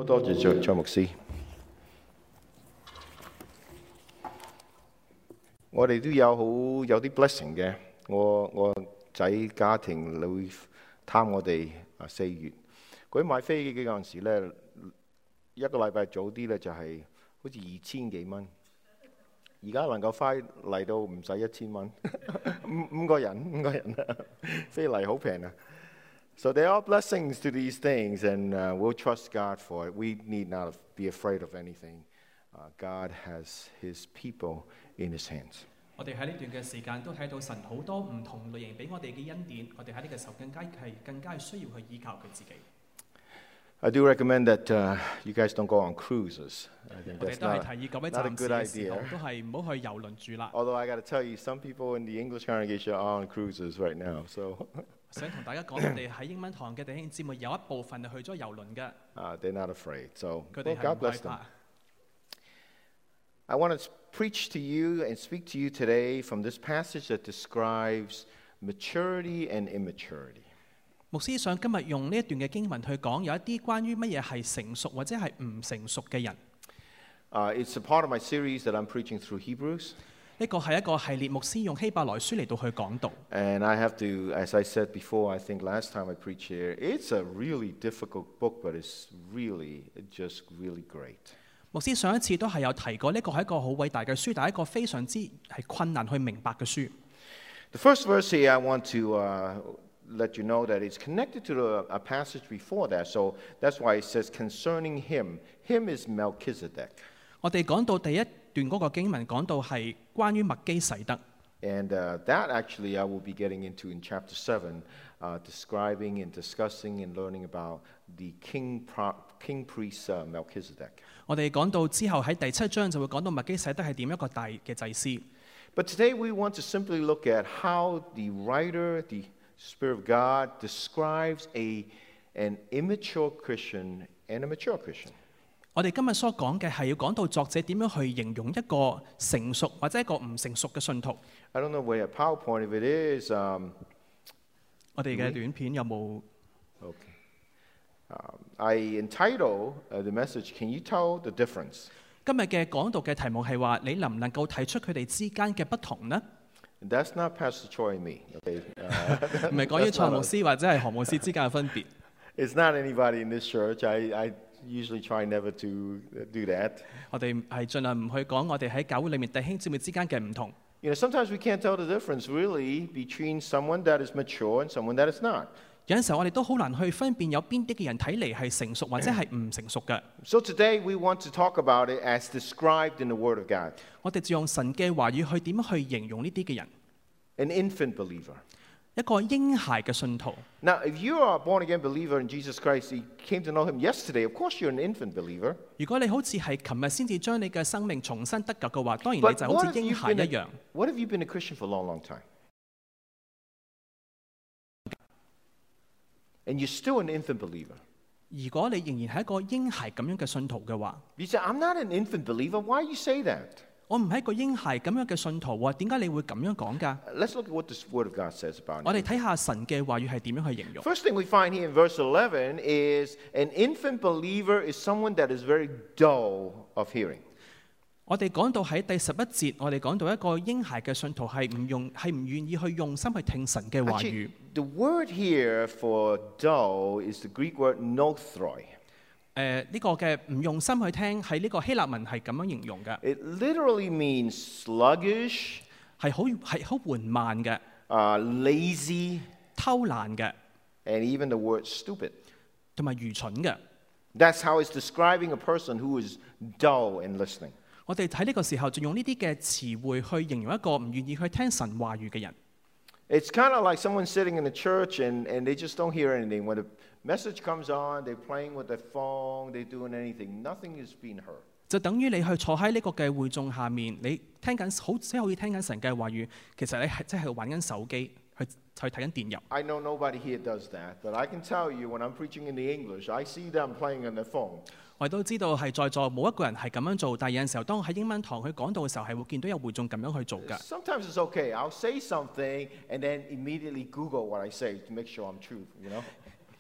好多謝蔡牧師。我哋都有啲 blessing 嘅。我仔家庭會探我哋4月。佢買飛機嗰陣時咧，一個禮拜早啲咧就係好似2000幾蚊。而家能夠快嚟到唔使1000蚊，五個人飛嚟好平啊！ So there are blessings to these things, and we'll trust God for it. We need not be afraid of anything. God has His people in His hands. 我哋喺呢段嘅時間都睇到神好多唔同類型俾我哋嘅恩典，我哋喺呢個時候更加需要去依靠佢自己。 I do recommend that you guys don't go on cruises. I think 我哋 that's 都係提議各位 not a 暫時 good 嘅時候 idea. 都係唔好去遊輪住啦。 Although I got to tell you, some people in the English congregation are on cruises right now. So 想同大家講，我哋喺英文堂嘅弟兄姊妹有一部分係去咗遊輪嘅， they're not afraid. So 佢哋 well, 係 God 唔害 bless them. 怕。 I want to preach to you and speak to you today from this passage that describes maturity and immaturity. 牧師想今日用呢一段嘅經文去講，有一啲關於乜嘢係成熟或者係唔成熟嘅人。 It's a part of my series that I'm preaching through Hebrews. 呢個係一個系列，牧師用希伯來書嚟到去講道。 And I have to, as I said before, I think last time I preached here, it's a really difficult book, but it's just really great. 牧師上一次都係有提過，呢個係一個好偉大嘅書，但係一個非常之係困難去明白嘅書。 The first verse here, I want to let you know that it's connected to a passage before that. So that's why it says concerning him. Him is Melchizedek. 我哋講到第一段嗰個經文，講到係關於麥基洗德。 And that actually I will be getting into in chapter 7, describing and discussing and learning about the king priest Melchizedek. 我哋講到之後喺第7章就會講到麥基洗德係點一個大嘅祭司。 But today we want to simply look at how the writer, the Spirit of God, describes an immature Christian and a mature Christian. 我哋今日所講嘅係要講到作者點樣去形容一個成熟或者一個唔成熟嘅信徒。 I don't know where your PowerPoint, if it is. 我哋嘅短片有冇？ Okay. I entitle the message, Can you tell the difference? 今日嘅講道嘅題目係話，你能唔能夠睇出佢哋之間嘅不同呢？ That's not Pastor Troy and me. Okay? 唔係講於蔡牧師或者係何牧師之間嘅分別。 It's not anybody in this church. I usually try never to do that. 我哋係盡量唔去講我哋喺教會裏面弟兄姊妹之間嘅唔同。 You know, sometimes we can't tell the difference really between someone that is mature and someone that is not. 有陣時候我哋都好難去分辨有邊啲嘅人睇嚟係成熟或者係唔成熟嘅。 So today we want to talk about it as described in the Word of God. 我哋就用神嘅話語去點樣去形容呢啲嘅人， An infant believer. 一個嬰孩嘅信徒。 Now, if you are a born-again believer in Jesus Christ, you came to know Him yesterday, of course you're an infant believer. 如果你好似係琴日先至將你嘅生命重新得救嘅話，當然你 But 就好 what 似 if 嬰 you've 孩一 been 樣。 what if you've been a Christian for a long, long time? And you're still an infant believer. 如果你仍然係一個嬰孩咁樣嘅信徒嘅話， You say, I'm not an infant believer. Why you say that? 我唔係一個嬰孩咁樣嘅信徒喎，點解你會咁樣講㗎？ Let's look at what the Word of God says about 我 it. 哋睇下神嘅話語係點樣去形容。 First thing we find here in verse 11 is an infant believer is someone that is very dull of hearing. 我哋講到喺第11節，我哋講到一個嬰孩嘅信徒係唔願意去用心去聽神嘅話語。 Actually, the word here for dull is the Greek word nothroi. 呢個嘅唔用心去聽，喺呢個希臘文係咁樣形容嘅， It literally means sluggish, 係好緩慢嘅、 lazy, 偷懶嘅， and even the word stupid. 同埋愚蠢嘅。 That's how it's describing a person who is dull in listening. 我哋喺呢個時候就用呢啲嘅詞彙去形容一個唔願意去聽神話語嘅人。 It's kind of like someone sitting in the church and they just don't hear anything. When the message comes on, they're playing with their phone, they're doing anything. Nothing is being heard. 就等於你去坐喺呢個嘅會眾下面，你聽緊好似聽緊神嘅話語，其實你係真係玩緊手機，去睇緊電郵。 I know nobody here does that, but I can tell you when I'm preaching in the English, I see them playing on their phone. 我都知道係在座冇一個人係咁樣做，但係有陣時候當我喺英文堂去講道嘅時候，係會見到有會眾咁樣去做㗎。 Sometimes it's okay. I'll say something and then immediately Google what I say to make sure I'm true, you know?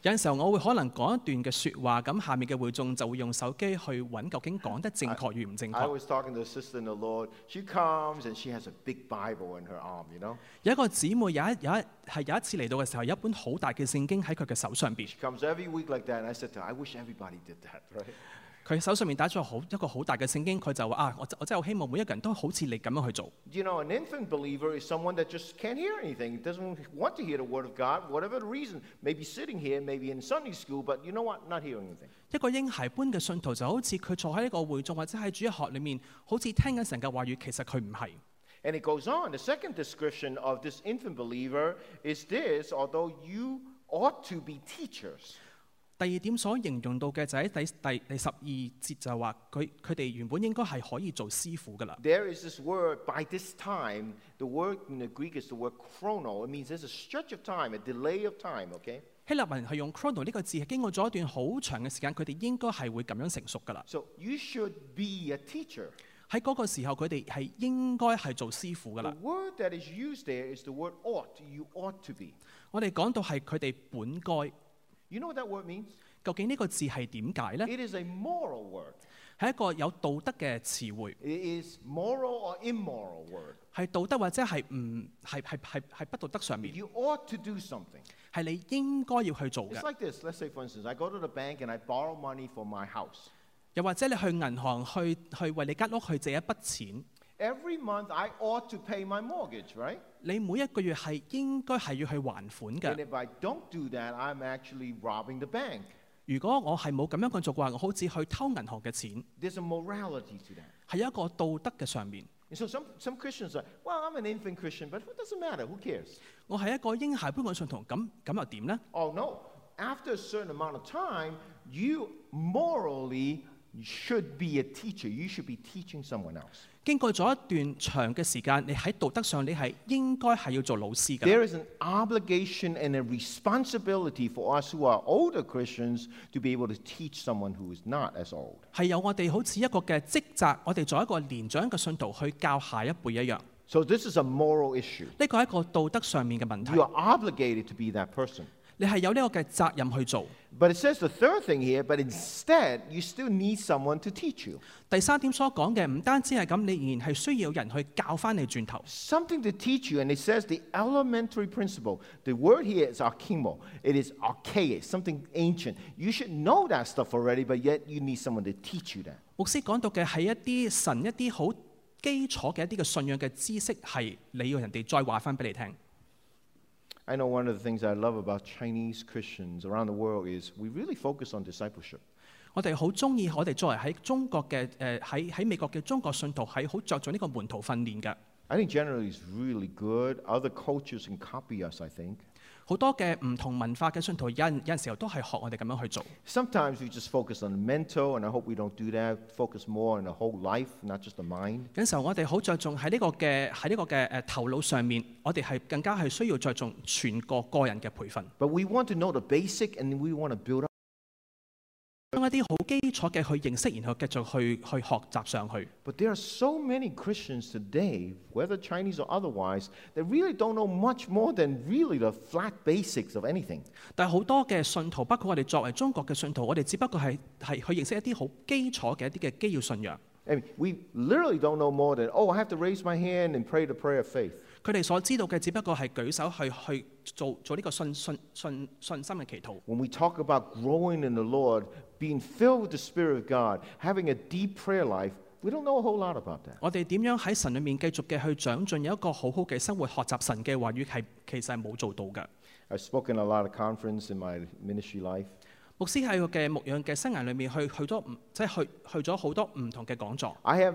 有陣時候我會可能講一段嘅説話，咁下面嘅會眾就會用手機去揾究竟講得正確與唔正 I 確。 was talking to a sister in the Lord. She comes and she has a big Bible in her arm, you know. 有一個姊妹有一次嚟到嘅時候，有一本好大嘅聖經喺佢嘅手上邊。 She comes every week like that, and I said to her, I wish everybody did that, right? 佢手上面打咗一個好大嘅聖經，佢就話啊，我真係好希望每一個人都好似你咁樣去做。 You know, an infant believer is someone that just can't hear anything, doesn't want to hear the Word of God, whatever the reason. Maybe sitting here, maybe in Sunday school, but you know what? Not hearing anything. 一個嬰孩般嘅信徒就好似佢坐喺呢個會眾或者喺主日學裏面，好似聽緊神嘅話語，其實佢唔係。 And it goes on. The second description of this infant believer is this, although you ought to be teachers. 第二點所形容到嘅就喺第12節就話佢哋原本應該係可以做師傅噶啦。 There is this word, by this time, the word in the Greek is the word chrono. It means there's a stretch of time, a delay of time, okay? 希臘文係用 chrono 呢個字，係經過咗一段好長嘅時間，佢哋應該係會咁樣成熟噶啦。 So you should be a teacher. 喺嗰個時候，佢哋係應該係做師傅噶 The 啦。 word that is used there is the word ought. You ought to be. 我哋講到係佢哋本該， You know what that word means? 究竟呢個字係點解呢？ It is a moral word. 係一個有道德嘅詞彙， It is moral or immoral word. 係道德或者係唔係不道德上面， You ought to do something. 係你應該要去做 It's 嘅。 like this. Let's say, for instance, I go to the bank and I borrow money for my house. 又或者你去銀行去為你間屋去借一筆錢， Every month I ought to pay my mortgage, right? 你每一個月係應該係要去還款 And 嘅。 if I don't do that, I'm actually robbing the bank. 如果我係冇咁樣去做嘅話，我好似去偷銀行嘅錢， There's a morality to that. 係有一個道德嘅上面。 And so some Christians are, well, I'm an infant Christian, but what does it matter? Who cares? 我係一個嬰孩般嘅信徒，咁又點呢？ Oh, no. After a certain amount of time, you morally should be a teacher. You should be teaching someone else. 經過咗一段長嘅時間，你喺道德上你係應該係要做老師嘅。 There is an obligation and a responsibility for us who are older Christians to be able to teach someone who is not as old. 係有我哋好似一個嘅職責，我哋作為一個年長嘅信徒去教下一輩一樣。 So this is a moral issue. 呢個係一個道德上面嘅問題 You，are obligated to be that person. 你係有呢個嘅責任去做。 But it says the third thing here, but instead, you still need someone to teach you. 第三點所講嘅唔單止係咁，你仍然係需要有人去教翻你轉頭。 Something to teach you, and it says the elementary principle. The word here is archimo. It is archaic, something ancient. You should know that stuff already, but yet you need someone to teach you that. 牧師講到嘅係一啲神一啲好基礎嘅一啲嘅信仰嘅知識，係你要人哋再話翻俾你聽。 I know one of the things I love about Chinese Christians around the world is we really focus on discipleship. 我哋好中意，我哋作為喺中國嘅喺美國嘅中國信徒係好着重呢個門徒訓練嘅。 I think generally it's really good. Other cultures can copy us, I think. 好多嘅唔同文化嘅信徒有陣時候都係學我哋咁樣去做。 Sometimes we just focus on the mental, and I hope we don't do that. Focus more on the whole life, not just the mind. 有陣時候我哋好着重喺呢個嘅頭腦上面，我哋係更加係需要着重全個人嘅培訓， But we want to know the basic, and we want to build up. 將一啲好基礎嘅去認識，然後繼續去學習上去。 But there are so many Christians today, whether Chinese or otherwise, that really don't know much more than really the flat basics of anything. 但係好多嘅信徒，包括我哋作為中國嘅信徒，我哋只不過係去認識一啲好基礎嘅一啲嘅基要信仰。 I mean, we literally don't know more than, oh, I have to raise my hand and pray the prayer of faith. 佢哋所知道嘅只不過係舉手去做呢個信心嘅祈禱。 When we talk about growing in the Lord, being filled with the Spirit of God, having a deep prayer life, we don't know a whole lot about that. 我哋點樣喺神裏面繼續嘅去長進，有一個好好嘅生活，學習神嘅話語係其實係冇做到嘅。 I've spoken at a lot of conference in my ministry life. 牧師喺佢嘅牧養嘅生涯裏面去咗好多唔同嘅講座。 I have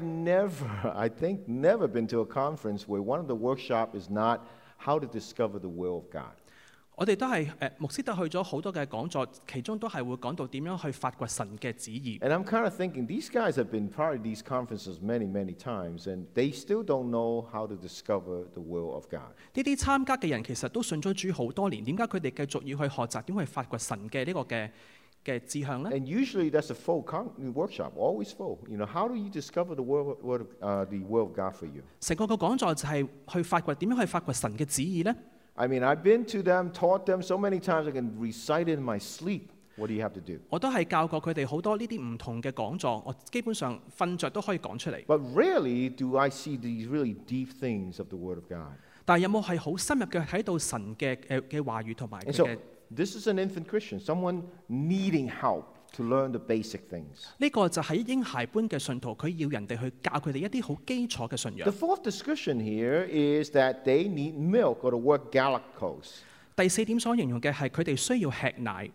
I think, never been to a conference where one of the workshop is not how to discover the will of God. 我哋都係牧師都去咗好多嘅講座，其中都係會講到點樣去發掘神嘅旨意。 And I'm kind of thinking, these guys have been part of these conferences many, many times, and they still don't know how to discover the will of God. 呢啲參加嘅人其實都信咗主好多年，點解佢哋繼續要去學習點去發掘神嘅呢個嘅志向呢？ And usually that's a full workshop, always full. You know, how do you discover the will of God for you? 成個講座就係去發掘點樣去發掘神嘅旨意呢？ I mean, I've been to them, taught them so many times I can recite it in my sleep. What do you have to do? 我都係教過佢哋好多呢啲唔同嘅講座，我基本上瞓着都可以講出嚟。 But rarely do I see these really deep things of the Word of God. 但係有冇係好深入嘅睇到神嘅話語同埋 And 佢 so 嘅？ this is an infant Christian, someone needing help to learn the basic things. 呢個就係嬰孩般嘅信徒，佢要人哋去教佢哋一啲好基礎嘅信 The 仰。 fourth description here is that they need milk, or the word galakos. 第四點所形容嘅係佢哋需要吃奶。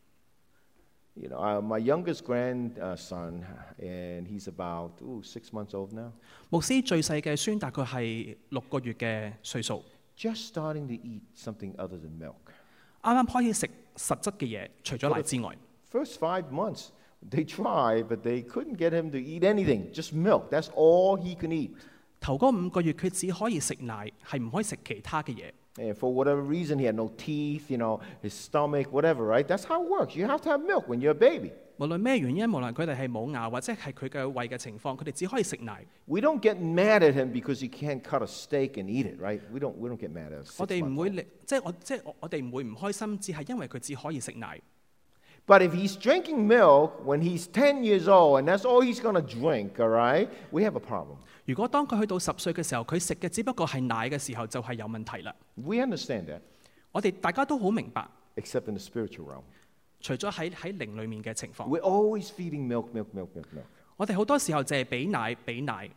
You know, my youngest grandson, and he's about 6 months old now, 牧師最細嘅孫大概係6個月嘅歲數， just starting to eat something other than milk. 啱啱開始食實質嘅嘢，除咗奶之外。 First 5 months, they tried, but they couldn't get him to eat anything, just milk. That's all he can eat. 頭嗰5個月佢只可以食奶，係唔可以食其他嘅嘢。 And for whatever reason, he had no teeth, you know, his stomach, whatever, right? That's how it works. You have to have milk when you're a baby. 無論咩原因，無論佢哋係冇牙或者係佢嘅胃嘅情況，佢哋只可以食奶。 We don't get mad at him because he can't cut a steak and eat it, right? We don't get mad at him. 我哋唔會我哋唔會唔開心，只係因為佢只可以食奶。 But if he's drinking milk when he's 10 years old and that's all he's going to drink, all right, we have a problem. 如果當佢去到10歲嘅時候，佢食嘅只不過係奶嘅時候，就係有問題啦。 We understand that, 我哋大家都好明白， except in the spiritual realm. 除咗喺靈裡面嘅情況， We're always feeding milk. 我哋好多時候就係俾奶。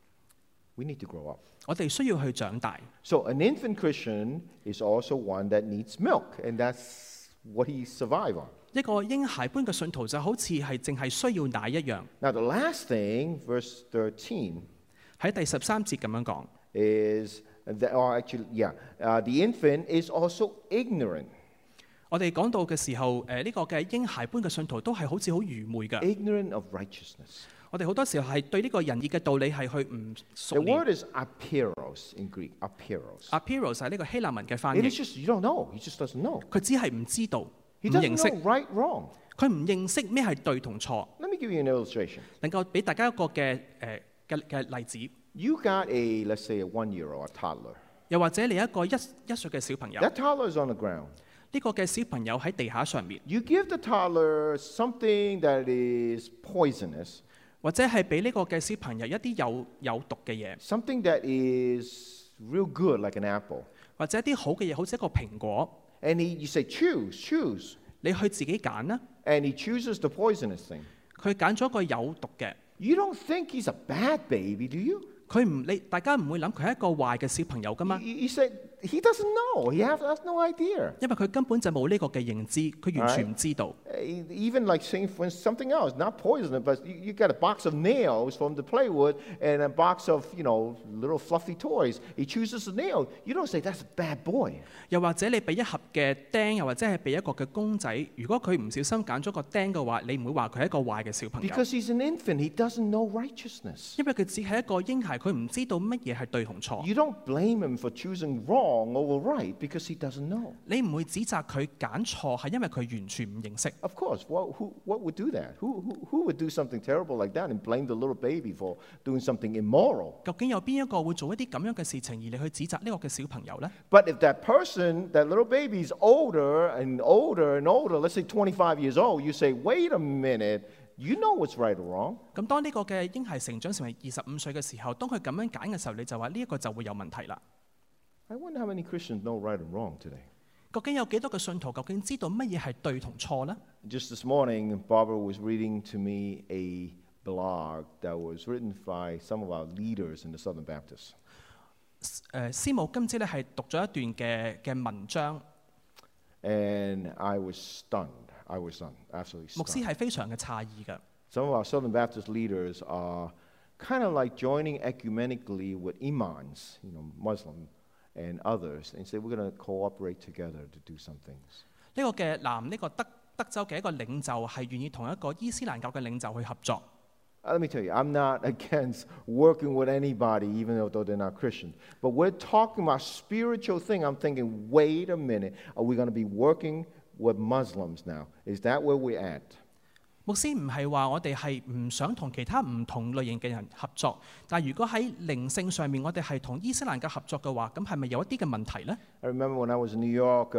We need to grow up. 我哋需要去長大。 So an infant Christian is also one that needs milk, and that's what he survives on. 一個嬰孩般嘅信徒就好似係淨係需要奶一樣。 Now the last thing, verse 13, 喺第13節咁樣講， is that, the infant is also ignorant. 我哋講到嘅時候，呢個嘅嬰孩般嘅信徒都係好似好愚昧嘅。 Ignorant of righteousness. 我哋好多時候係對呢個仁義嘅道理係去唔 The 熟練。 word is aperos in Greek. Aperos. Aperos 係呢個希臘文嘅翻 It 譯， is just you don't know. He just doesn't know. 佢只係唔知道，唔 He doesn't 認識， know right, wrong. 佢唔認識咩係對同錯。 Let me give you an illustration. 能夠俾大家一個嘅例子， You got let's say a 1-year-old, a toddler. 又或者你一個一歲嘅小朋友，呢 That toddler is on the ground. 個嘅小朋友喺地下上面， You give the toddler something that is poisonous, 或者係俾呢個嘅小朋友一啲有毒嘅嘢， something that is real good, like an apple. 或者一啲好嘅嘢，好似一個蘋果， And you say, choose. 你去自己揀啦。 And he chooses the poisonous thing. 佢揀咗一個有毒嘅， You don't think he's a bad baby, do you? 大家唔會諗佢係一個壞嘅小朋友噶嘛？ You say, he doesn't know. He has no idea. 因為佢根本就冇呢個嘅認知，佢完全唔知道。 Even like saying for something else, not poisonous, but you got a box of nails from the play with and a box of, little fluffy toys. He chooses a nail. You don't say that's a bad boy. 又或者你俾一盒嘅釘，又或者係俾一個嘅公仔，如果佢唔小心揀咗個釘嘅話，你唔會話佢係一個壞嘅小朋友， Because he's an infant, he doesn't know righteousness. 因為佢只係一個嬰孩，佢唔知道乜嘢係對同錯。 You don't blame him for choosing wrong over right because he doesn't know. 你唔會指責佢揀錯，係因為佢完全唔認識。 Of course, what would do that? Who would do something terrible like that and blame the little baby for doing something immoral? 究竟有邊一個會做一啲咁樣嘅事情，而你去指責呢個嘅小朋友呢？ But if that person, that little baby is older and older and older, let's say 25 years old, you say, wait a minute, you know what's right or wrong. 咁當呢個嘅嬰孩成長成為25歲嘅時候，當佢咁樣揀嘅時候，你就話呢一個就會有問題啦。 I wonder how many Christians know right and wrong today. 究竟有幾多個信徒究竟知道乜嘢係對同錯呢？ Just this morning, Barbara was reading to me a blog that was written by some of our leaders in the Southern Baptists. 師母今朝咧係讀咗一段嘅文章， And I was stunned. Absolutely 牧師 stunned. 係非常嘅詫異嘅。 Some of our Southern Baptist leaders are kind of like joining ecumenically with imams, Muslim and others, and say we're going to cooperate together to do some things. 呢個嘅呢個德州嘅一個領袖係願意同一個伊斯蘭教嘅領袖去合作。 Let me tell you, I'm not against working with anybody, even though they're not Christian. But we're talking about spiritual thing. I'm thinking, wait a minute, are we going to be working with Muslims now? Is that where we're at? 牧師唔係話我哋係唔想同其他唔同類型嘅人合作，但係如果喺靈性上面我哋係同伊斯蘭教合作嘅話，咁係咪有一啲嘅問題呢？ I remember when I was in New York,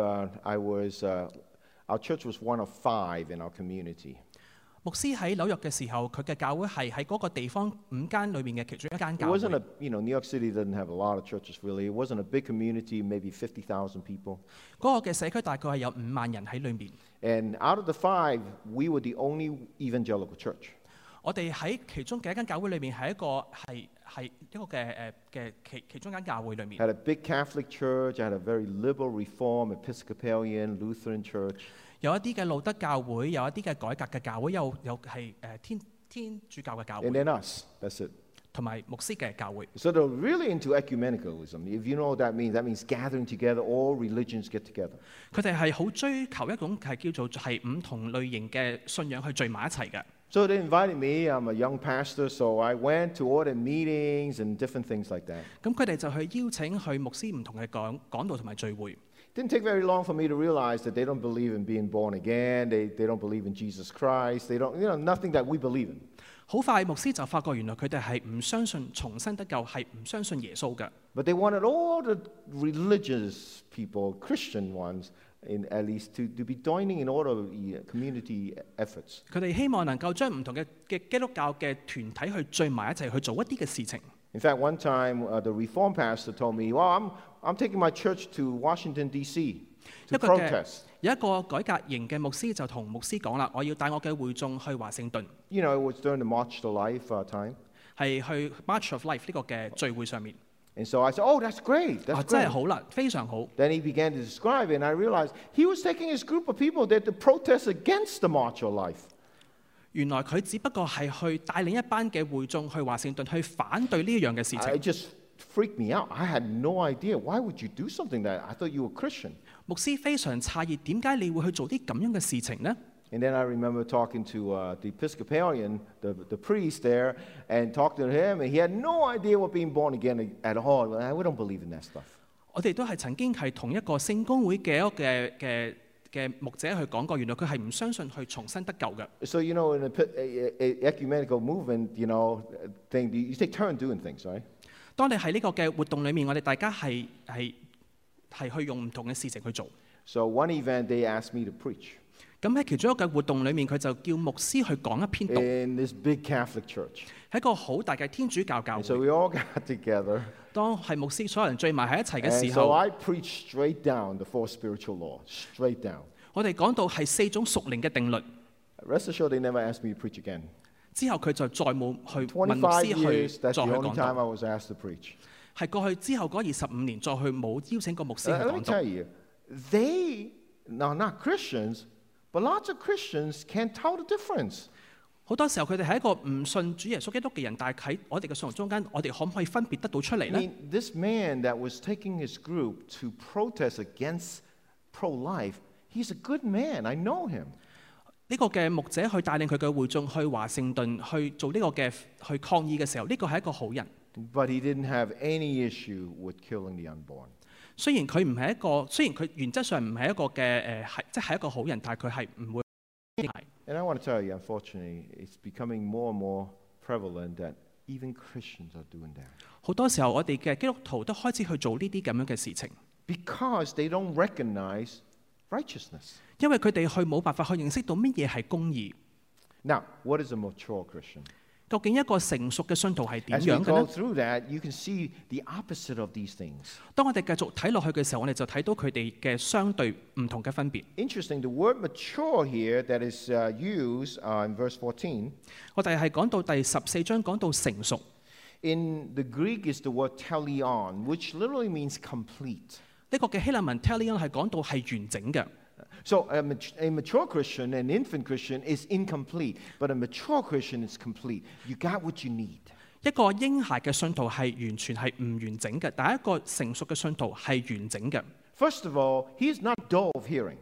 our church was one of 5 in our community. 牧師喺紐約嘅時候，佢嘅教會係喺嗰個地方5間裏面嘅其中一間 It 教會。 wasn't New York City doesn't have a lot of churches really. It wasn't a big community, maybe 50,000 people. 嗰個嘅社區大概係有5萬人喺裏面。 And out of the 5, we were the only evangelical church. 我哋喺其中嘅一間教會裏面係一個嘅其中一間教會裏面。 Had a big Catholic church, I had a very liberal Reform, Episcopalian, Lutheran church. 有一啲嘅路德教會，有一啲嘅改革嘅教會，有係天主教嘅教 And 會， then us. That's it. 同埋牧師嘅教會。 So they're really into ecumenicalism. If you know what that means gathering together, all religions get together. 佢哋係好追求一種係叫做係唔同類型嘅信仰去聚埋一齊嘅。 So they invited me. I'm a young pastor, so I went to all the meetings and different things like that. 咁佢哋就去邀請去牧師唔同嘅講道同埋聚會。 Didn't take very long for me to realize that they don't believe in being born again. They don't believe in Jesus Christ. They don't, nothing that we believe in. 好快，牧師就發覺原來佢哋係唔相信重生得救，係唔相信耶穌嘅。 But they wanted all the religious people, Christian ones, at least, to be joining in all the community efforts. 佢哋希望能夠將唔同嘅基督教嘅團體去聚埋一齊去做一啲嘅事情。 In fact, one time the Reform pastor told me, "Well, I'm taking my church to Washington D.C. to 一個嘅 protest." 有一個改革型嘅牧師就同牧師講啦，我要帶我嘅會眾去華盛頓， It was during the March to Life time. 係去 March of Life 呢個嘅聚會上面。 And so I said, "Oh, that's great. That's 真係 great." 好啦，非常好。 Then he began to describe it, and I realized he was taking his group of people there to protest against the March of Life. 原來佢只不過係去帶領一班嘅會眾去華盛頓去反對呢一樣嘅事 It 情。 just freaked me out. I had no idea. Why would you do something like that? I thought you were Christian. 牧師非常詫異，點解你會去做啲咁樣嘅事情呢？ And then I remember talking to the Episcopalian, the priest there, and talked to him, and he had no idea what being born again at all. We don't believe in that stuff. 我哋都係曾經係同一個聖公會嘅一個嘅牧者去講過，原來佢係唔相信去重新得救嘅。 So, in the ecumenical movement, you take turn doing things, right? 當你喺呢個嘅活動裏面，我哋大家係去用唔同嘅事情去做。 So one event, they asked me to preach 咁喺其中一個活動裏面，佢就叫牧師去講一篇道， in this big Catholic church. 喺一個好大嘅天主教教 And so 會。 we all got together. 當係牧師所有人聚埋喺一齊嘅 And 時 so 候， I preached straight down the 4 spiritual laws, straight down. 我哋講到係4種屬靈嘅定律。 Rest assured, they never asked me to preach again. 之後佢就再冇去問牧 25 師去 years, 再 that's 去 the only 講 time 道。 I was asked to preach. 係過去之後嗰25年再去冇邀請過牧師去 Let me 講道 tell。you, they, now not Christians, but lots of Christians can't tell the difference. 好多時候佢哋係一個唔信主耶穌基督嘅人，但係喺我哋嘅信徒中間，我哋可唔可以分別得到出嚟 I 呢？ mean, this man that was taking his group to protest against pro-life, he's a good man. I know him. 呢個嘅牧者去帶領佢嘅會眾去華盛頓去做呢個嘅去抗議嘅時候，呢個係一個好人。 But he didn't have any issue with killing the unborn. 雖然佢唔係一個，雖然佢原則上唔係一個嘅即係一個好人，但係佢係唔會。 And I want to tell you, unfortunately, it's becoming more and more prevalent that even Christians are doing that. 好多時候，我哋嘅基督徒都開始去做呢啲咁樣嘅事情， Because they don't recognize righteousness. 因為佢哋去冇辦法去認識到乜嘢係公義。 Now, what is a mature Christian? 究竟一個成熟嘅信徒係點 As we 樣嘅 go 呢？ through that, you can see the opposite of these things. 當我哋繼續睇落去嘅時候，我哋就睇到佢哋嘅相對唔同嘅分別。 Interesting, the word mature here that is used in verse 14, 我哋係講到第14章講到成熟， in the Greek is the word teleon, which literally means complete. 呢個嘅希臘文 telion 係講到係完整嘅。 So a mature Christian, an infant Christian, is incomplete, but a mature Christian is complete. You got what you need. 一個嬰孩嘅信徒係完全係唔完整嘅，但係一個成熟嘅信徒係完整嘅。 First of all, he is not dull of hearing.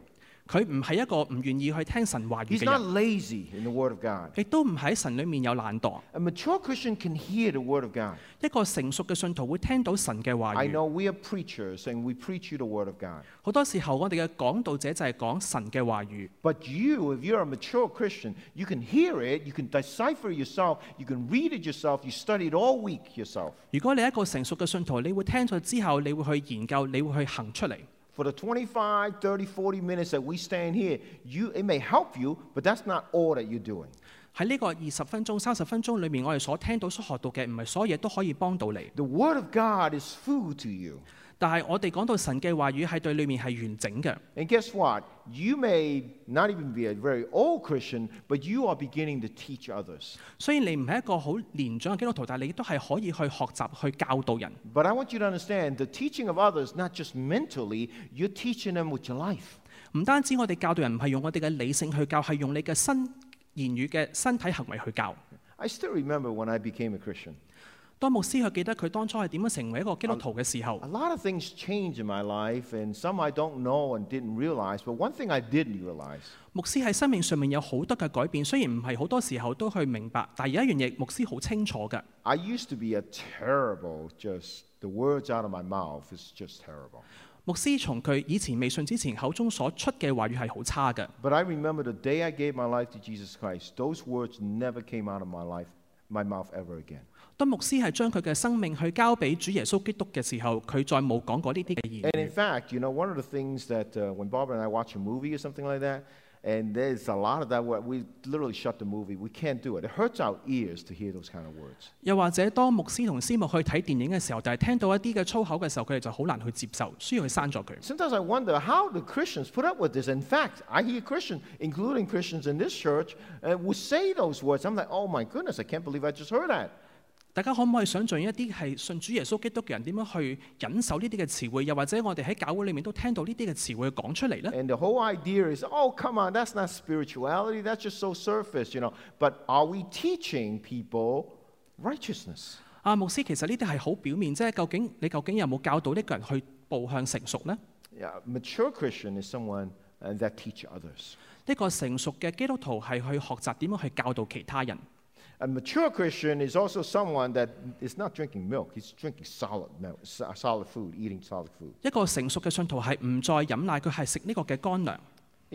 佢唔係一個唔願意去聽神話語 He's 嘅 not 人， lazy in the Word of God. 亦都唔喺神裡面有懶惰。 A mature Christian can hear the Word of God. 一個成熟嘅信徒會聽到神嘅話 I 語。 know we are preachers and we preach you the Word of God. 好多時候，我哋嘅講道者就係講神嘅話語。 But you, if you're a mature Christian, you can hear it, you can decipher it yourself, you can read it yourself, you study it all week yourself. 如果你係一個成熟嘅信徒，你會聽咗之後，你會去研究，你會去行出嚟。 For the 25, 30, 40 minutes that we stand here, it may help you, but that's not all that you're doing. 喺呢個20分鐘、30分鐘裏面，我哋所聽到、所學到嘅，唔係所有嘢都可以幫到你。 The Word of God is food to you. 但係我哋講到神嘅話語係對裏面係完整嘅。 And guess what? You may not even be a very old Christian, but you are beginning to teach others. 雖然你唔係一個好年長嘅基督徒，但係你都係可以去學習、去教導人。 But I want you to understand, the teaching of others, not just mentally, you're teaching them with your life. 唔單止我哋教導人唔係用我哋嘅理性去教，係用你嘅言語嘅身體行為去教。 I still remember when I became a Christian. 當牧師去記得佢當初係點樣成為一個基督徒嘅時候 A，lot of things changed in my life, and some I don't know and didn't realize. But one thing I did realize, 牧師喺生命上面有好多嘅改變，雖然唔係好多時候都去明白，但係有一樣嘢牧師好清楚嘅。 I used to be a terrible, just the words out of my mouth is just terrible. 牧師從佢以前未信之前口中所出嘅話語係好差嘅。 But I remember the day I gave my life to Jesus Christ, those words never came out of my mouth ever again. 當牧師係將佢嘅生命去交俾主耶穌基督嘅時候，佢再冇講過呢啲嘅言 And in 語。 fact, one of the things that when Barbara and I watch a movie or something like that, and there's a lot of that where we literally shut the movie. We can't do it. It hurts our ears to hear those kind of words. 又或者當牧師同師母去睇電影嘅時候，但係聽到一啲嘅粗口嘅時候，佢哋就好難去接受，需要去刪咗佢。 Sometimes I wonder how the Christians put up with this. In fact, I hear Christians, including Christians in this church, would say those words. I'm like, oh my goodness, I can't believe I just heard that. 大家可唔可以想象一啲係信主耶穌基督嘅人點樣去忍受呢啲嘅詞彙，又或者我哋喺教會裏面都聽到呢啲嘅詞彙講出嚟呢？ And the whole idea is, oh, come on, that's not spirituality. That's just so surface, But are we teaching people righteousness? 牧師，其實呢啲係好表面啫。你究竟有冇教導呢個人去步向成熟呢？ Yeah, a mature Christian is someone that teach others. 一個成熟嘅基督徒係去學習點樣去教導其他人。 A mature Christian is also someone that is not drinking milk. He's drinking solid milk, solid food, eating solid food. 一個成熟嘅信徒係唔再飲奶，佢係食呢個嘅乾糧。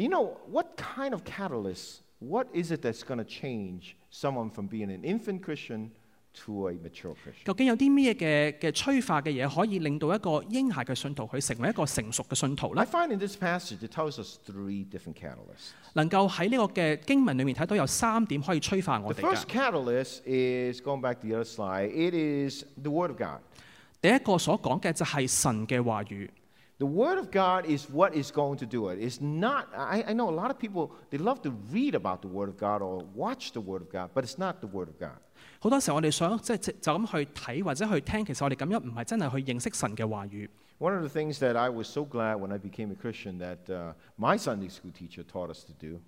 What kind of catalyst, what is it that's going to change someone from being an infant Christian to a mature Christian? 究竟有啲咩嘅催化嘅嘢可以令到一個嬰孩嘅信徒去成為一個成熟嘅信徒 I 呢？ find in this passage it tells us 3 different catalysts. 能夠喺呢個嘅經文裏面睇到有3點可以催化我 The 哋 first 嘅。 catalyst is, going back to the other slide, it is the Word of God. 第一個所講嘅就係神嘅話語。 The Word of God is what is going to do it. It's not, I know a lot of people, they love to read about the Word of God or watch the Word of God, but it's not the Word of God. 好多時候我哋想就咁去睇或者去聽，其實我哋咁樣唔係真係去認識神嘅話語。 One of the things that I was so glad when I became a Christian that my Sunday school teacher taught us to do,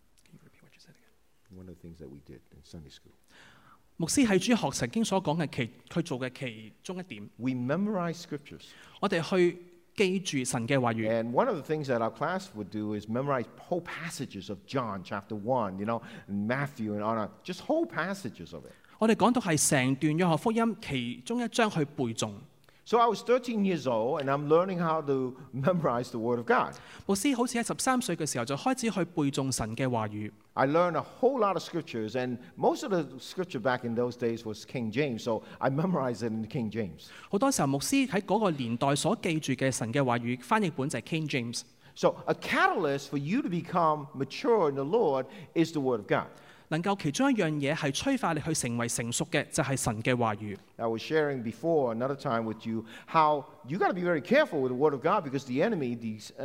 one of the things that we did in Sunday school, 牧師喺主學曾經所講嘅佢做嘅其中一點， we memorize scriptures. 我哋去記住神嘅話語。 And one of the things that our class would do is memorize whole passages of John chapter 1, and Matthew and on, just whole passages of it. 我哋講到係成段約翰福音其中一章去背誦。 So I was 13 years old, and I'm learning how to memorize the Word of God. 牧師好似喺13歲嘅時候就開始去背誦神嘅話語。 I learned a whole lot of scriptures, and most of the scripture back in those days was King James, so I memorized it in King James. 好多時候牧師喺嗰個年代所記住嘅神嘅話語翻譯本就係 King James。 So a catalyst for you to become mature in the Lord is the Word of God. 能夠其中一樣嘢係催化你去成為成熟嘅，就係神嘅話語。 I was sharing before another time with you how you got to be very careful with the Word of God because the enemy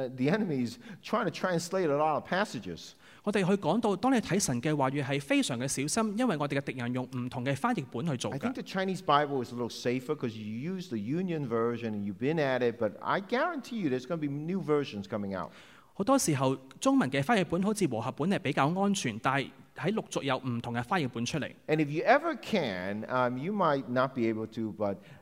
is trying to translate a lot of passages. 我哋去講到，當你睇神嘅話語係非常嘅小心，因為我哋嘅敵人用唔同嘅翻譯本去做 I 嘅 think。the Chinese Bible is a little safer because you use the Union version and you've been at it, but I guarantee you there's going to be new versions coming out. 好多時候中文嘅翻譯本好似和合本係比較安全，但係喺陸續有唔同嘅翻譯本出嚟。 And if you ever can, you might not be able to, but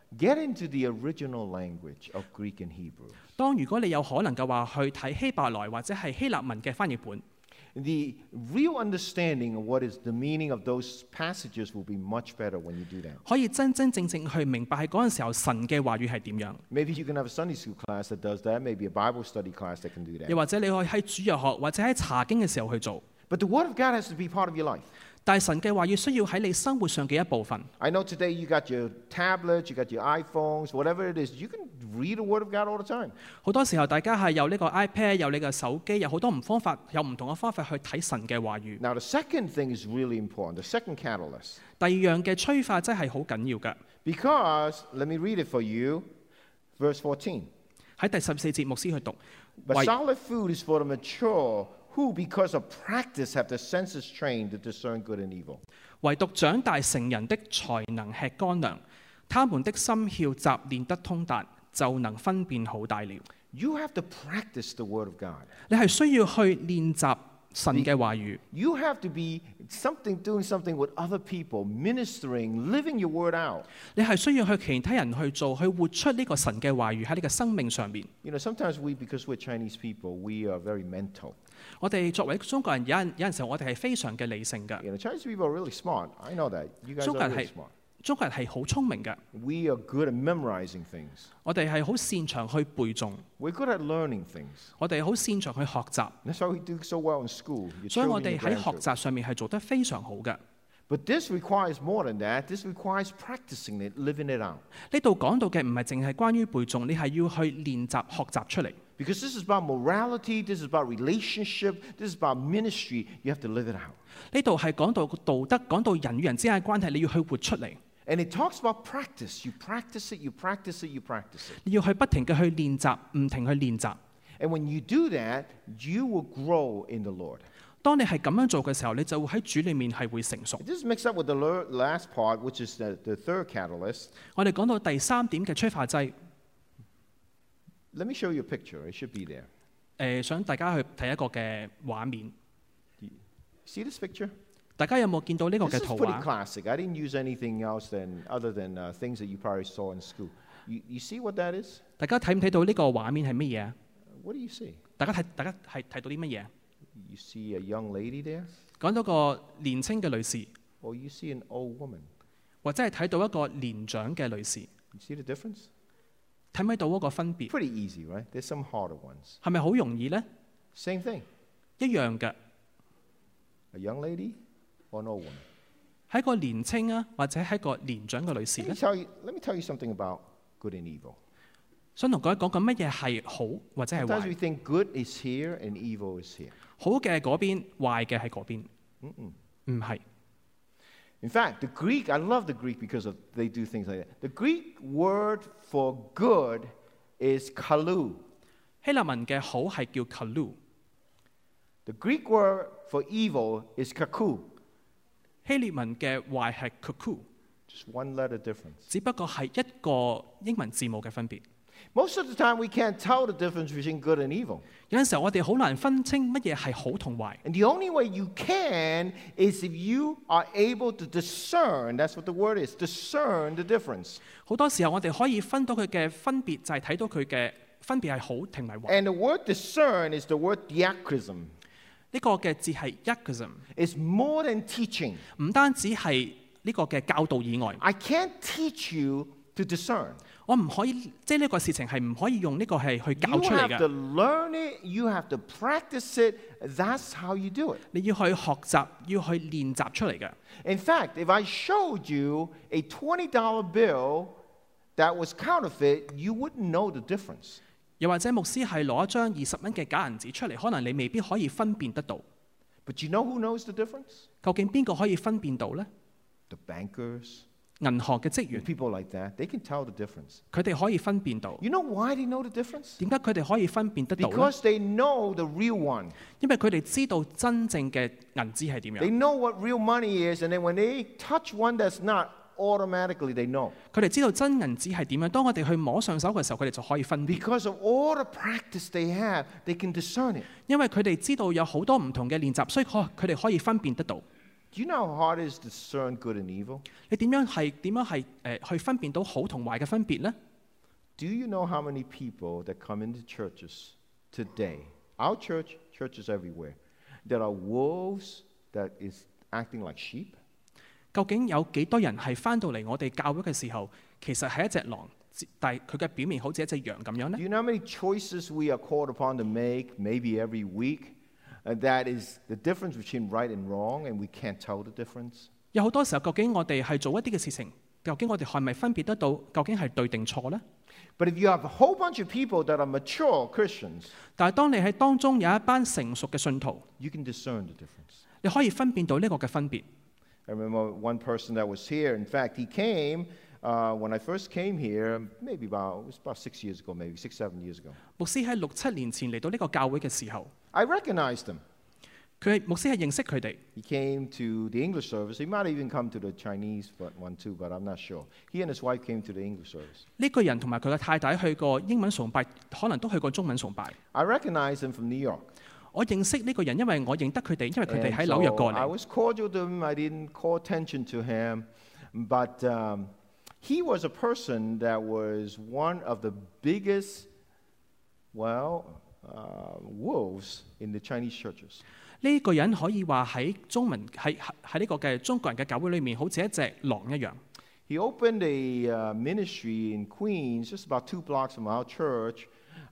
get into the original language of Greek and Hebrew. 當如果你有可能嘅話，去睇希伯來或者係希臘文嘅翻譯本， The real understanding of what is the meaning of those passages will be much better when you do that. 可以真真正正去明白喺嗰陣時候神嘅話語係點樣。 Maybe you can have a Sunday school class that does that, maybe a Bible study class that can do 又 that. 或者你可以喺主日學或者喺查經嘅時候去做。 But the Word of God has to be part of your life. 但係神嘅話語需要喺你生活上嘅一部分。 I know today you got your tablets, you got your iPhones, whatever it is, you can read the Word of God all the time. 好多時候大家係有呢個 iPad， 有你嘅手機，有好多方法，有唔同嘅方法去睇神嘅話語。 Now, the second thing is really important, the second catalyst. 第二樣嘅催化真係好緊要嘅。 Because, let me read it for you, verse 14. 喺第14節，牧師去讀。 But 唯 solid food is for the mature, who because of practice have the senses trained to discern good and evil. 唯獨長大成人的才能吃乾糧，他們的心竅習練得通達，就能分辨好歹了。 You have to practice the Word of God. 你係需要去練習神嘅話語， You have to be doing something with other people, ministering, living your Word out. 你係需要去其他人去做，去活出呢個神嘅話語喺你嘅生命上面。 You know, sometimes because we're Chinese people, we are very mental. 我哋作為中國人，有陣時候我哋係非常嘅理性嘅。 You know, Chinese people are really smart. I know that. You guys 中國 are 人 really 係 smart. 中國人係好聰明嘅， We are good at memorizing things. 我哋係好擅長去背誦， We're good at learning things. 我哋好擅長去學習， That's why we do so well in school. Your 所以我 children, 哋 your 喺學 grandchildren. 習上面係做得非常好嘅。 But this requires more than that. This requires practicing it, living it out. 呢度講到嘅唔係淨係關於背誦，你係要去練習學習出嚟。 Because this is about morality, this is about relationship, this is about ministry. You have to live it out. 呢度係講到道德，講到人與人之間嘅關係，你要去活出嚟， And it talks about practice. You practice it, you practice it, you practice it. 你要去不停嘅去練習，唔停去練習。 And when you do that, you will grow in the Lord. 當你係咁樣做嘅時候，你就會喺主裡面係會成熟。 This is mixed up with the last part, which is the third catalyst. 我哋講到第三點嘅催化劑， Let me show you a picture. It should be there. 想大家去睇一個嘅畫面。 See this picture? 大家有冇見到呢個 This 嘅 is 圖 pretty 畫？ classic. I didn't use anything else other than things that you probably saw in school. You see what that is? 大家睇唔睇到呢個畫面係乜嘢啊？ What do you see? 大家係睇到啲乜嘢？ You see a young lady there? 講到個年青嘅女士， Or you see an old woman? 或者係睇到一個年長嘅女士， You see the difference? 睇唔睇到嗰個分別？ Pretty easy, right? There's some harder ones. 係咪好容易呢？ Same thing. 一樣嘅， A young lady or an old woman? 係一個年青啊，或者係一個年長嘅女士 Let 呢 me tell you something about good and evil. 想同各位講緊乜嘢係好或者係 Sometimes we 壞？ think good is here and evil is here. 好嘅嗰邊，壞嘅喺嗰邊，唔係。 In fact, the Greek, I love the Greek because they do things like that. The Greek word for good is kalu. 希臘文嘅好係叫 kalu， The Greek word for evil is kaku. 希臘文嘅壞係 kuku， Just one letter difference. 只不過係一個英文字母嘅分別。 Most of the time, we can't tell the difference between good and evil. 有陣時候我哋好難分清乜嘢係好同壞。 And the only way you can is if you are able to discern, that's what the word is, discern the difference. 好多時候我哋可以分到佢嘅分別，就係睇到佢嘅分別係好同埋壞。 And the word discern is the word diachrism. 呢個嘅字係 yakism， It's more than teaching. 唔單止係呢個嘅教導以外， I can't teach you to discern. 我唔可以，即係呢個事情係唔可以用呢個係去教 You 出嚟 have to 嘅。 learn it, you have to practice it. That's how you do it. 你要去學習，要去練習出嚟嘅。 In fact, if I showed you a $20 bill that was counterfeit, you wouldn't know the difference. 又或者牧師係攞一張20蚊嘅假銀紙出嚟，可能你未必可以分辨得到。 But you know who knows the difference? 究竟邊個可以分辨到呢？ The bankers, 銀行嘅職員， people like that. They can tell the difference. 佢哋可以分辨到。 You know why they know the difference? 點解佢哋可以分辨得到呢？ Because they know the real one. 因為佢哋知道真正嘅銀紙係點 They 樣， know what real money is, and then when they touch one that's not, automatically they know. 佢哋知道真銀紙係點樣。當我哋去摸上手嘅時候，佢哋就可以分辨， Because of all the practice they have, they can discern it. 因為佢哋知道有好多唔同嘅練習，所以佢哋可以分辨得到。 Do you know how hard it is to discern good and evil? 你點樣去分辨到好同壞嘅分別呢？ Do you know how many people that come into churches today, our church, churches everywhere, that are wolves that is acting like sheep? 究竟有幾多人係翻到嚟我哋教會嘅時候，其實係一隻狼，但係佢嘅表面好似一隻羊咁樣呢 Do？ you know how many choices we are called upon to make, maybe every week, and that is the difference between right and wrong, and we can't tell the difference? 有好多時候，究竟我哋係做一啲嘅事情，究竟我哋係咪分別得到究竟係對定錯呢？ But if you have a whole bunch of people that are mature Christians, 但係當你喺當中有一班成熟嘅信徒， you can discern the difference. 你可以分辨到呢個嘅分別。 I remember one person that was here. In fact, he came when I first came here, it was about 6 years ago, maybe 6-7 years ago. 牧師喺6-7年前嚟到呢個教會嘅時候， I recognized him. 牧師係認識佢哋。 He came to the English service. He might even come to the Chinese one too, but I'm not sure. He and his wife came to the English service. 呢個人同埋佢嘅太太去過英文崇拜，可能都去過中文崇拜。 I recognized him from New York. 我認識呢個人，因為我認得佢哋，因為佢哋 And 喺紐約 so 過 I 嚟。 was cordial to him. I didn't call attention to him. But he was a person that was one of the biggest, wolves in the Chinese churches. 呢個人可以話喺呢個嘅中國人嘅教會裏面，好似一隻狼一樣。 He opened a ministry in Queens, just about 2 blocks from our church,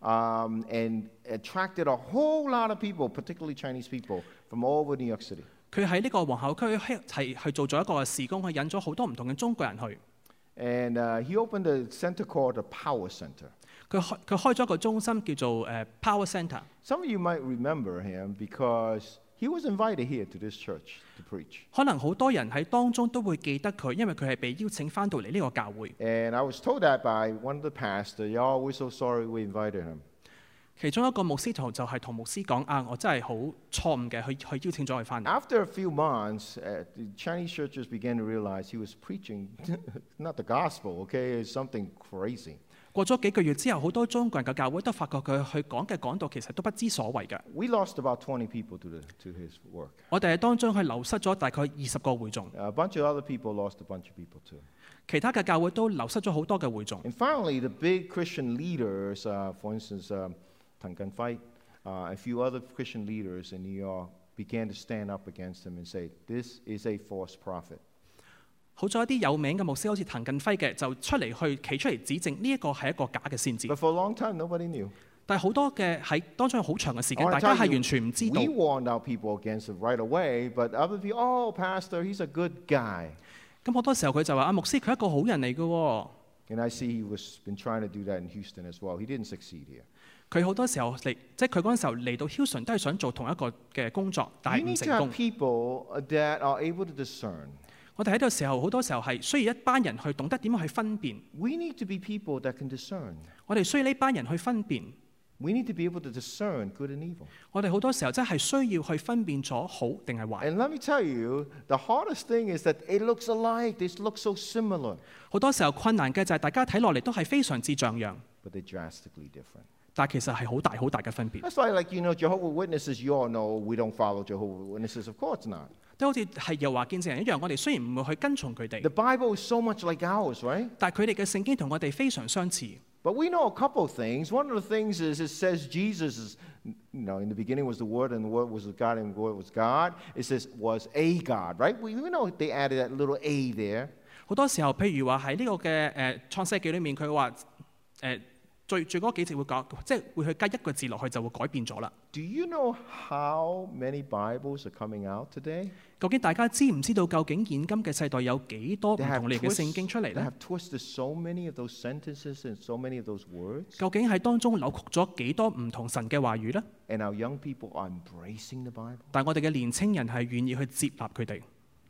and attracted a whole lot of people, particularly Chinese people, from all over New York City. 佢喺呢個皇后區係去做咗一個事工，佢引咗好多唔同嘅中國人去。 And he opened a center called the Power Center. 佢開咗一個中心叫做Power Center。 Some of you might remember him because he was invited here to this church to preach. 可能好多人喺當中都會記得佢，因為佢係被邀請翻到嚟呢個教會。 And I was told that by one of the pastors. Y'all, we're so sorry we invited him. 其中一個牧師就係同牧師講啊，我真係好錯誤嘅，去邀請咗佢翻嚟。 After a few months, the Chinese churches began to realize he was preaching not the gospel, okay? It's something crazy. 過咗幾個月之後，好多中國人嘅教會都發覺佢去講嘅講道其實都不知所謂嘅。 We lost about 20 people to his work. 我哋喺當中去流失咗大概20個會眾， A bunch of other people lost a bunch of people too. 其他嘅教會都流失咗好多嘅會眾。 And finally, the big Christian leaders, for instance, Tan Kan Fight, a few other Christian leaders in New York began to stand up against him and say, this is a false prophet. 好在一啲有名嘅牧師，好似滕近輝嘅，就企出嚟指證呢一個係一個假嘅先知。 But for a long time, nobody knew. 但係好多嘅喺當中有好長嘅時 I 間， wanna 大家 tell 係完全唔知 you, 道。 we warned our people against it right away, but other people, oh, pastor, he's a good guy. 咁好多時候佢就話：啊，牧師佢係一個好人嚟嘅喎。 And I see he was been trying to do that in Houston as well. He didn't succeed here. 佢好多時候嚟，即係佢嗰陣時候嚟到 Houston 都係想做同一個嘅工作，但 You 係唔 need to 成 have 功。 people that are able to discern. 我哋喺度時候，好多時候係需要一班人去懂得點樣去分辨。 We need to be people that can discern. 我哋需要呢班人去分辨。 We need to be able to discern good and evil. 我哋好多時候真係需要去分辨咗好定係壞。 And let me tell you, the hardest thing is that it looks alike. They look so similar, 好多時候困難嘅就係大家睇落嚟都係非常之像樣， but they're drastically different. 但係其實係好大好大嘅分別。 That's why, Jehovah's Witnesses, you all know we don't follow Jehovah's Witnesses. Of course not. 都好似係又話見證人一樣，我哋雖然唔會去跟從佢哋， The Bible is so much like ours, right? 但係佢哋嘅聖經同我哋非常相似。 But we know a couple of things. One of the things is it says Jesus is, in the beginning was the Word, and the Word was with God, and the Word was God. It says was a God, right? We know they added that little a there. 好多時候，譬如話喺呢個嘅創世記裏面，佢話最嗰幾節會講，即係會去加一個字落去就會改變咗啦。 Do you know how many Bibles are coming out today? 究竟大家知唔知道究竟現今嘅世代有幾多唔 They have 同類嘅聖經出嚟 they 呢？ have twisted so many of those sentences and so many of those words. 究竟喺當中扭曲咗幾多唔同神嘅話語呢？ And our young people are embracing the Bible. 但係我哋嘅年青人係願意去接納佢哋。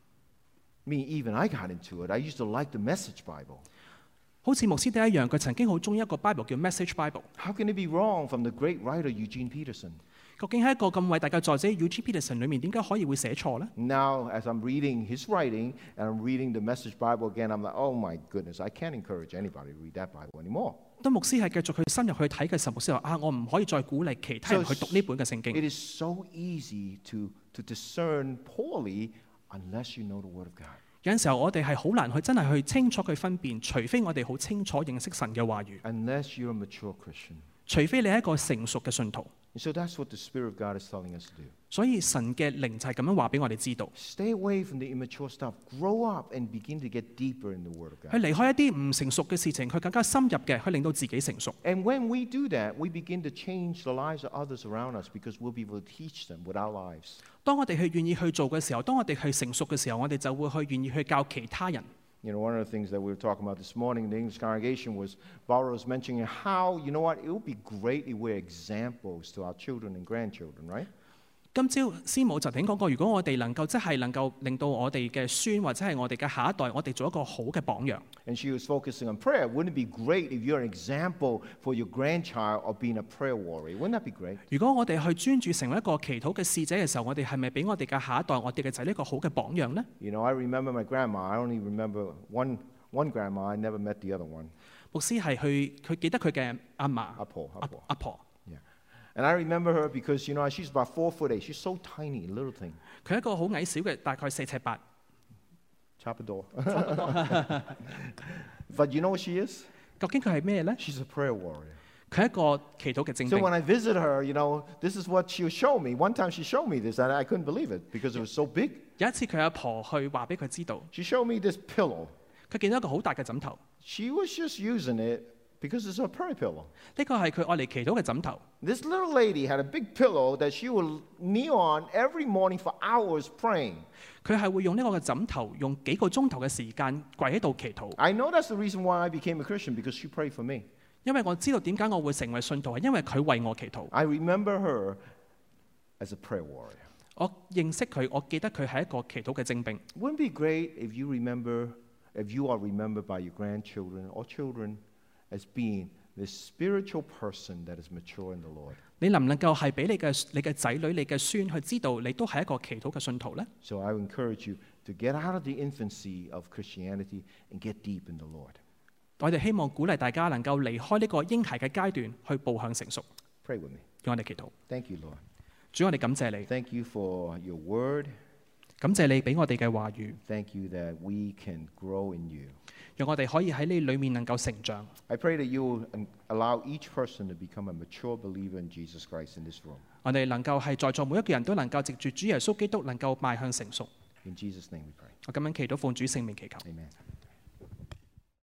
Even I got into it. I used to like the Message Bible. 好似牧師弟一樣，佢曾經好中意一個 Bible 叫 Message Bible。 How can it be wrong from the great writer Eugene Peterson? 究竟喺一個咁偉大嘅作者 Eugene Peterson 裏面，點解可以會寫錯呢？ Now, as I'm reading his writing and I'm reading the Message Bible again, I'm like, oh my goodness, I can't encourage anybody to read that Bible anymore. 當牧師係繼續去深入去睇嘅時候，牧師話：啊，我唔可以再鼓勵其他人去讀呢本嘅聖經。 It is so easy to discern poorly unless you know the Word of God. 有陣時候我哋係好難去真係去清楚佢分辨，除非我哋好清楚認識神嘅話語， Unless you're a mature Christian. 除非你係一個成熟嘅信徒。 And so that's what the Spirit of God is telling us to do. 所以神嘅靈就係咁樣話俾我哋知道， Stay away from the immature stuff. Grow up and begin to get deeper in the Word of 去 God. 離開一啲唔成熟嘅事情，去更加深入嘅，去令到自己成熟。 And when we do that, we begin to change the lives of others around us because we'll be able to teach them with our lives. 當我哋去願意去做嘅時候，當我哋去成熟嘅時候，我哋就會去願意去教其他人。 You know, one of the things that we were talking about this morning in the English congregation was Barbara was mentioning how, you know what, it would be great if we're examples to our children and grandchildren, right? 今朝師母就曾經講過，如果我哋能夠即係能夠令到我哋嘅孫或者係我哋嘅下一代，我哋做一個好嘅榜樣。 And she was focusing on prayer. Wouldn't it be great if you're an example for your grandchild of being a prayer warrior? Wouldn't that be great? 如果我哋去專注成為一個祈禱嘅使者嘅時候，我哋係咪俾我哋嘅下一代、我哋嘅仔呢一個好嘅榜樣呢？ You know, I remember my grandma. I only remember one grandma. I never met the other one. 牧師係佢記得佢嘅阿嫲、阿婆。 Yeah. And I remember her because, you know, she's about 4'8". She's so tiny, little thing. 佢係一個好矮小嘅，大概4尺8。 Chapador. But you know what she is? 究竟佢係咩呢？ She's a prayer warrior. 佢係一個祈禱嘅精 So 兵。 when I visit her, you know, this is what she'll show me. One time she showed me this, and I couldn't believe it because it was so big. 有一次佢阿婆去話俾佢知道， She showed me this pillow. 佢見到一個好大嘅枕頭， She was just using it because it's a prayer pillow. 呢個係佢愛嚟祈禱嘅枕頭。 This little lady had a big pillow that she would kneel on every morning for hours praying. 佢係會用呢個嘅枕頭，用幾個鐘頭嘅時間跪喺度祈禱。 I know that's the reason why I became a Christian because she prayed for me. 因為我知道點解我會成為信徒，係因為佢為我祈禱。 I remember her as a prayer warrior. 我認識佢，我記得佢係一個祈禱嘅精兵。 Wouldn't it be great if you are remembered by your grandchildren or children as being this spiritual person that is mature in the Lord? 你能唔能夠係俾你嘅仔女、你嘅孫去知道你都係一個祈禱嘅信徒呢？ So I encourage you to get out of the infancy of Christianity and get deep in the Lord. 我哋希望鼓勵大家能夠離開呢個嬰孩嘅階段，去步向成熟。 Pray with me. 讓我哋祈禱。 Thank you, Lord. 主，我哋感謝你， Thank you for your word. 感謝你俾我哋嘅話語， Thank you that we can grow in you. 讓我哋可以喺你裏面能夠成長。 I pray that you will allow each person to become a mature believer in Jesus Christ in this room. 我哋能夠係在座每一個人都能夠藉住主耶穌基督能夠邁向成熟。 In Jesus' name we pray. 我咁樣祈禱奉主聖名祈求。 Amen.